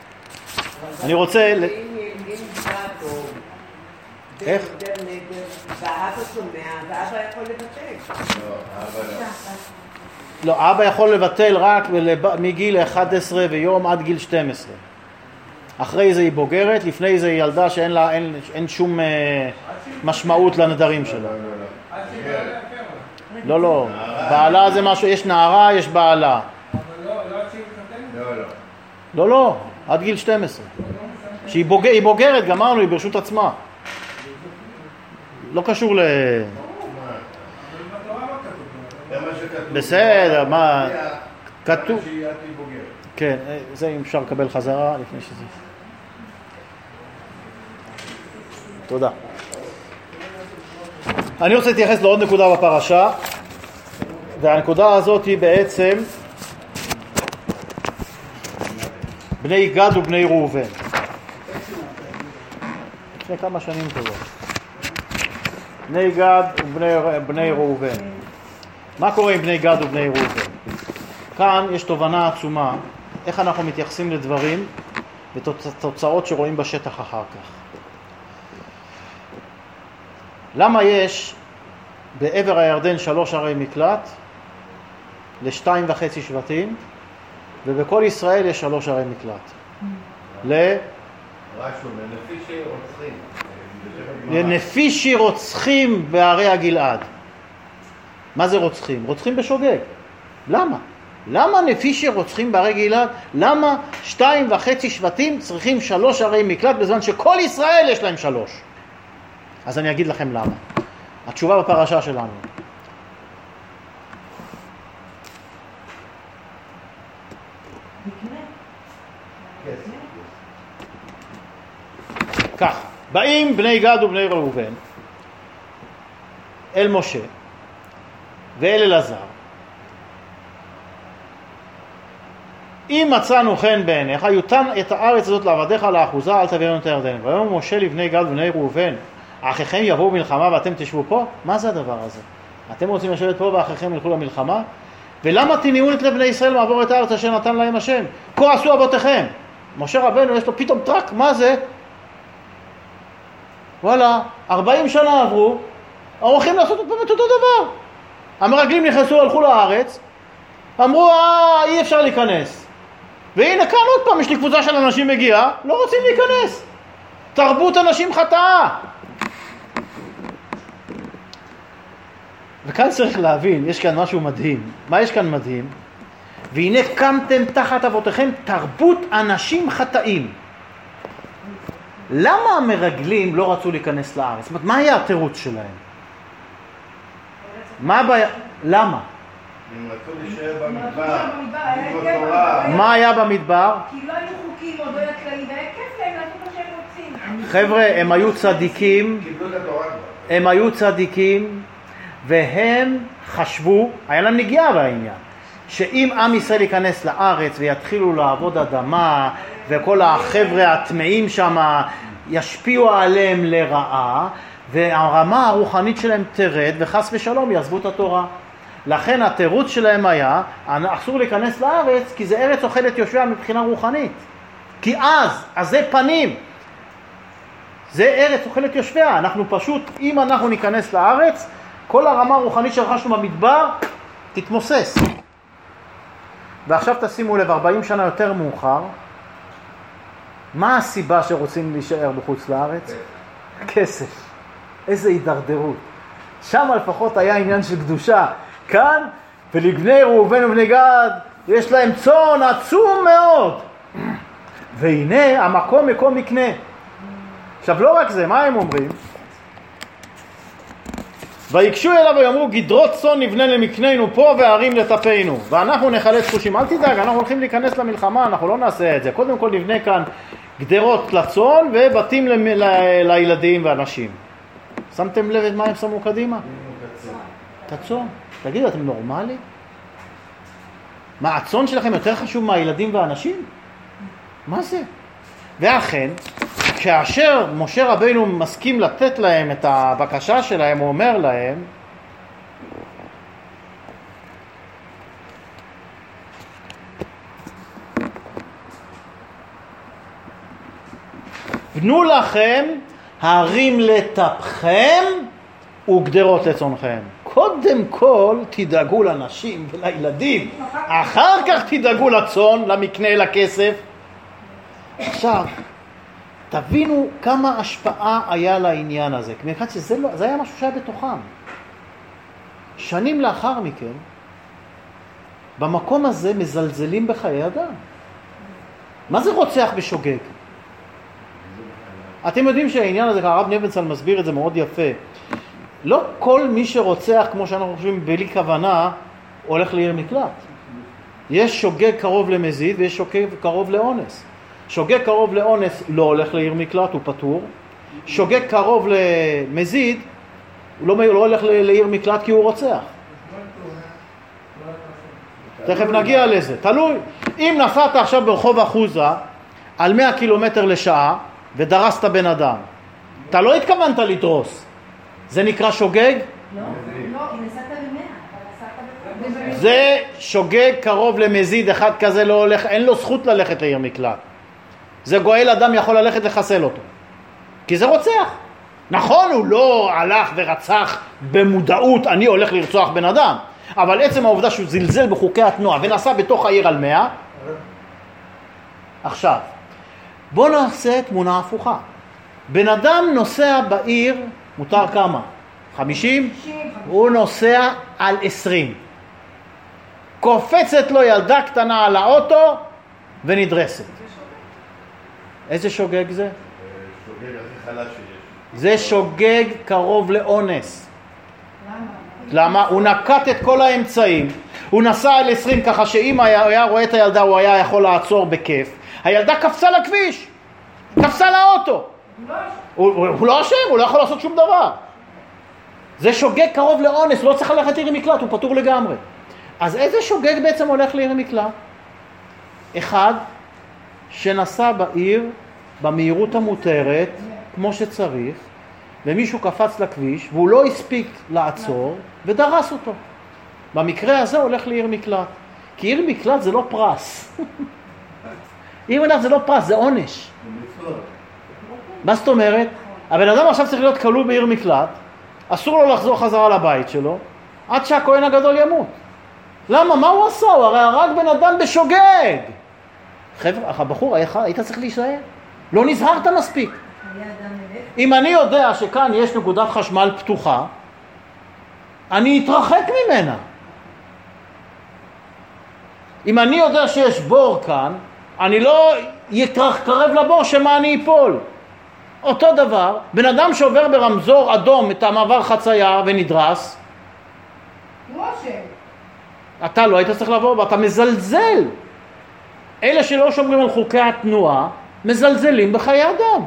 אני רוצה... איך? והאבא שומע, והאבא יכול לבטל. לא, אבא יכול לבטל רק מגיל 11 ויום עד גיל 12. אחרי זה היא בוגרת, לפני זה היא ילדה שאין לה, אין שום משמעות לנדרים שלה. לא, לא, בעלה זה משהו, יש נערה, יש בעלה. לא, לא, עד גיל 12. שהיא בוגרת, גמרנו, היא ברשות עצמה. לא קשור ל... בסדר, מה... כתוב... כן, זה אם אפשר לקבל חזרה לפני שזה... תודה. אני רוצה להתייחס לעוד נקודה בפרשה, והנקודה הזאת היא בעצם בני גד ובני ראובן. לפני כמה שנים טובות. בני גד ובני ראובן. מה קורה עם בני גד ובני ראובן? כאן יש תובנה עצומה איך אנחנו מתייחסים לדברים ותוצאות שרואים בשטח אחר כך. למה יש בעבר הירדן 3 ערי מקלט ל2.5 שבטים, ובכל ישראל יש 3 ערי מקלט? לנפישי רוצחים בערי הגלעד. מה זה רוצחים? רוצחים בשוגג. למה? למה נפישי רוצחים בערי גלעד? למה 2.5 שבטים צריכים 3 ערי מקלט בזמן שכל ישראל יש להם 3? אז אני אגיד לכם למה. התשובה בפרשה שלנו. כך, באים בני גד ובני ראובן אל משה ואל אלעזר. אם מצאנו חן בעיניך, יותן את הארץ הזאת לעבדיך לאחוזה, אל תעבירנו את הירדן. ויאמר משה לבני גד ובני ראובן, אחיכם יבואו מלחמה ואתם תשבו פה? מה זה הדבר הזה? אתם רוצים לשבת פה ואחיכם ילכו למלחמה? ולמה תניעו את לבני ישראל מעבור את הארץ אשר נתן להם השם? כה עשו אבותיכם. משה רבנו יש לו פתאום טרק, מה זה? וואלה, 40 שנה עברו, הולכים לעשות באמת אותו דבר. המרגלים נכנסו, הלכו לארץ, אמרו, אי אפשר להיכנס. והנה כאן עוד פעם, יש לי קבוצה של אנשים מגיעה, לא רוצים להיכנס. תרבות אנשים חטאה. וכאן צריך להבין, יש כאן משהו מדהים. מה יש כאן מדהים? והנה קמתם תחת אבותיכם תרבות אנשים חטאים. למה המרגלים לא רצו להיכנס לארץ? זאת אומרת, מה היה התירוץ שלהם? מה הבעיה? למה? הם רצו להישאר במדבר. מה היה במדבר? כי לא היו חוקים או לא היה כללים, והיה כיף להם לעשות מה שהם רוצים. חבר'ה, הם היו צדיקים, קיבלו את התורה כבר. הם היו צדיקים, והם חשבו, היה להם נגיעה בעניין, שאם עם ישראל ייכנס לארץ ויתחילו לעבוד אדמה, וכל החבר'ה הטמאים שם ישפיעו עליהם לרעה, והרמה הרוחנית שלהם תרד, וחס ושלום יעזבו את התורה. לכן התירוץ שלהם היה, אסור להיכנס לארץ, כי זה ארץ אוכלת יושביה מבחינה רוחנית. כי אז זה פנים. זה ארץ אוכלת יושביה. אנחנו פשוט, אם אנחנו ניכנס לארץ, כל הרמה הרוחנית שרכשנו במדבר תתמוסס. ועכשיו תשימו לב, 40 שנה יותר מאוחר, מה הסיבה שרוצים להישאר בחוץ לארץ? כסף. איזה הידרדרות. שם לפחות היה עניין של קדושה. כאן, ולבני ראובן ובני גד, יש להם צאן עצום מאוד. והנה, המקום מקום מקנה. עכשיו, לא רק זה, מה הם אומרים? ויקשו אליו ויאמרו, גדרות צאן נבנה למקננו פה וערים לטפנו. ואנחנו נחלץ חושים. אל תדאג, אנחנו הולכים להיכנס למלחמה, אנחנו לא נעשה את זה. קודם כל נבנה כאן גדרות לצאן ובתים לילדים ואנשים. שמתם לב את מה הם שמו קדימה? את הצאן. תגידו, אתם נורמלי? מה, הצאן שלכם יותר חשוב מהילדים והאנשים? מה זה? ואכן, כאשר משה רבינו מסכים לתת להם את הבקשה שלהם, הוא אומר להם, בנו לכם הרים לטפכם וגדרות לצונכם. קודם כל תדאגו לנשים ולילדים, אחר כך תדאגו לצון, למקנה, לכסף. עכשיו, תבינו כמה השפעה היה לעניין הזה. כמובן שזה זה היה משהו שהיה בתוכם. שנים לאחר מכן, במקום הזה מזלזלים בחיי אדם. מה זה רוצח בשוגג? אתם יודעים שהעניין הזה, הרב נבנצל מסביר את זה מאוד יפה. לא כל מי שרוצח, כמו שאנחנו חושבים, בלי כוונה, הולך לעיר מקלט. יש שוגג קרוב למזיד ויש שוגג קרוב לאונס. שוגג קרוב לאונס לא הולך לעיר מקלט, הוא פטור. שוגג קרוב למזיד, הוא לא הולך לעיר מקלט כי הוא רוצח. תכף נגיע לזה, תלוי. אם נסעת עכשיו ברחוב אחוזה על 100 קילומטר לשעה ודרסת בן אדם, אתה לא התכוונת לדרוס. זה נקרא שוגג? לא, כי נסעת ל-100. זה שוגג קרוב למזיד, אחד כזה לא הולך, אין לו זכות ללכת לעיר מקלט. זה גואל אדם יכול ללכת לחסל אותו. כי זה רוצח. נכון, הוא לא הלך ורצח במודעות, אני הולך לרצוח בן אדם. אבל עצם העובדה שהוא זלזל בחוקי התנועה ונסע בתוך העיר על 100. עכשיו, בוא נעשה תמונה הפוכה. בן אדם נוסע בעיר, מותר כמה? 50? הוא נוסע על 20. קופצת לו ילדה קטנה על האוטו ונדרסת. איזה שוגג זה? שוגג הכי חלש שיש. זה שוגג קרוב לאונס. למה? הוא נקט את כל האמצעים. הוא נסע על 20 ככה שאם היה רואה את הילדה הוא היה יכול לעצור בכיף. הילדה קפצה לכביש. קפצה לאוטו. הוא לא אשם, הוא לא יכול לעשות שום דבר. זה שוגג קרוב לאונס, לא צריך ללכת לעיר מקלט, הוא פטור לגמרי. אז איזה שוגג בעצם הולך לעיר מקלט? אחד שנסע בעיר במהירות המותרת כמו שצריך, ומישהו קפץ לכביש והוא לא הספיק לעצור ודרס אותו. במקרה הזה הולך לעיר מקלט. כי עיר מקלט זה לא פרס. עיר מקלט זה לא פרס, זה עונש. מה זאת אומרת? הבן אדם עכשיו צריך להיות כלוא בעיר מקלט, אסור לו לחזור חזרה לבית שלו, עד שהכהן הגדול ימות. למה? מה הוא עשה? הוא הרי הרג בן אדם בשוגג. חבר'ה, הבחור, היית צריך להישאר. לא נזהרת מספיק. אם אני יודע שכאן יש נקודת חשמל פתוחה, אני אתרחק ממנה. אם אני יודע שיש בור כאן, אני לא יתקרב לבור שמה אני אפול. אותו דבר, בן אדם שעובר ברמזור אדום את המעבר חצייה ונדרס, אתה לא היית צריך לעבור, ואתה מזלזל. אלה שלא שומרים על חוקי התנועה, מזלזלים בחיי אדם.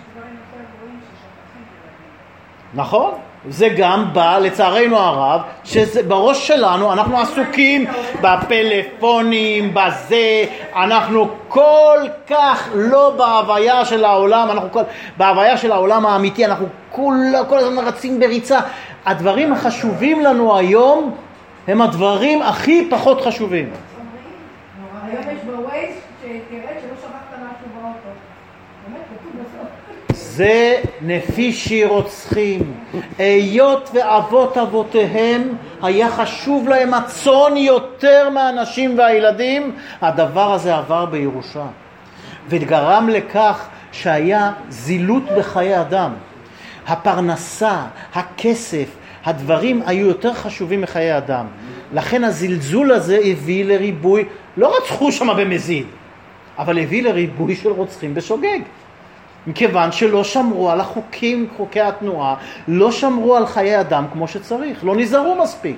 נכון? זה גם בא, לצערנו הרב, שבראש שלנו אנחנו עסוקים בפלאפונים, בזה, אנחנו כל כך לא בהוויה של העולם, בהוויה של העולם האמיתי, אנחנו כל הזמן רצים בריצה. הדברים החשובים לנו היום הם הדברים הכי פחות חשובים. היום יש בווייז שתראה שלא שכחת משהו באוטו. באמת, כתוב בסוף. זה נפישי רוצחים. היות ואבות אבותיהם היה חשוב להם הצאן יותר מהאנשים והילדים, הדבר הזה עבר בירושה. וגרם לכך שהיה זילות בחיי אדם. הפרנסה, הכסף, הדברים היו יותר חשובים מחיי אדם. לכן הזלזול הזה הביא לריבוי, לא רצחו שם במזיד, אבל הביא לריבוי של רוצחים בשוגג. מכיוון שלא שמרו על החוקים, חוקי התנועה, לא שמרו על חיי אדם כמו שצריך, לא נזהרו מספיק.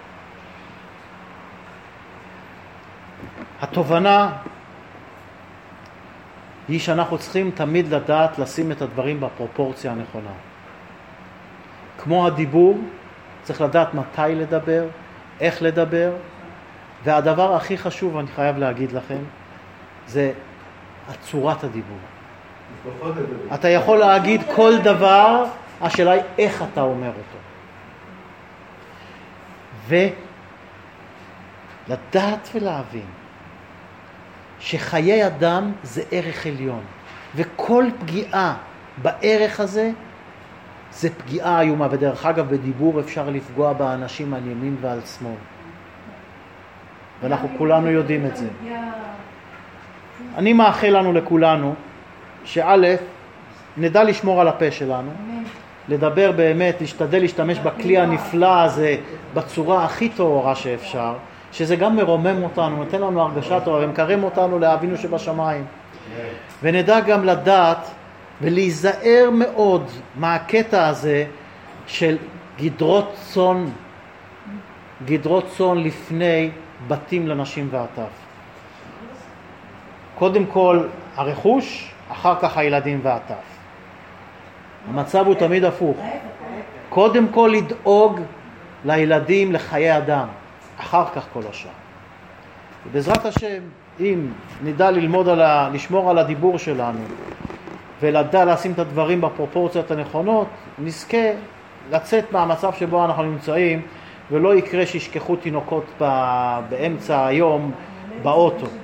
התובנה היא שאנחנו צריכים תמיד לדעת לשים את הדברים בפרופורציה הנכונה. כמו הדיבור, צריך לדעת מתי לדבר, איך לדבר, והדבר הכי חשוב, אני חייב להגיד לכם, זה צורת הדיבור. אתה יכול להגיד כל דבר, השאלה היא איך אתה אומר אותו. ולדעת ולהבין שחיי אדם זה ערך עליון, וכל פגיעה בערך הזה זה פגיעה איומה, ודרך אגב בדיבור אפשר לפגוע באנשים על ימין ועל שמאל. ואנחנו כולנו יודעים את זה. אני מאחל לנו לכולנו, שא' נדע לשמור על הפה שלנו, לדבר באמת, להשתדל להשתמש בכלי הנפלא הזה בצורה הכי טהורה שאפשר, שזה גם מרומם אותנו, נותן לנו הרגשה טובה ומקרם אותנו לאבינו שבשמיים. ונדע גם לדעת ולהיזהר מאוד מהקטע הזה של גדרות צאן לפני בתים לנשים והטף. קודם כל הרכוש, אחר כך הילדים והטף. המצב הוא תמיד הפוך. קודם כל לדאוג לילדים, לחיי אדם, אחר כך כל השאר. ובעזרת השם, אם נדע לשמור על הדיבור שלנו, ולדע לשים את הדברים בפרופורציות הנכונות, נזכה לצאת מהמצב שבו אנחנו נמצאים, ולא יקרה שישכחו תינוקות באמצע היום באוטו.